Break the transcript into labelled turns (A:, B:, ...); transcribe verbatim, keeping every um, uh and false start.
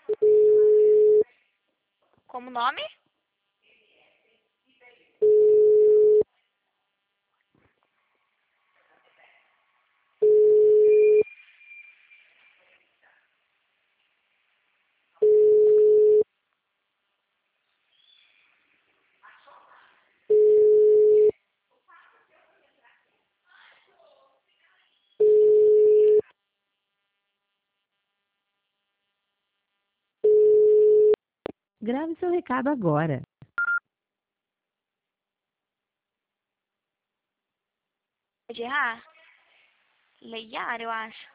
A: Como nome?
B: Grave seu recado agora.
A: Pode errar? Leiar, eu acho.